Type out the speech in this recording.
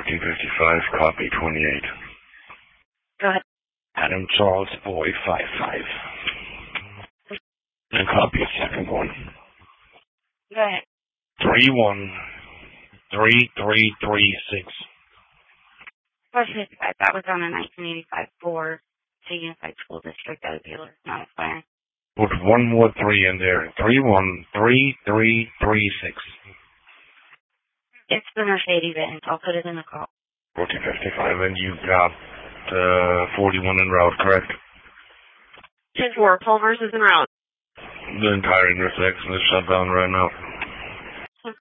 1455, copy 28. Go ahead. Adam Charles Boy 55. And copy a second one. Go ahead. 313336. 455. That was on a 1985 Ford to Unified School District at a dealer. Not expiring. Put one more 3 in there. 313336. It's the Mercedes-Benz. I'll put it in the call. 1455, and you've got 41 en route, correct? 10-4. Pulvers is en route. The entire intersection is shut down right now.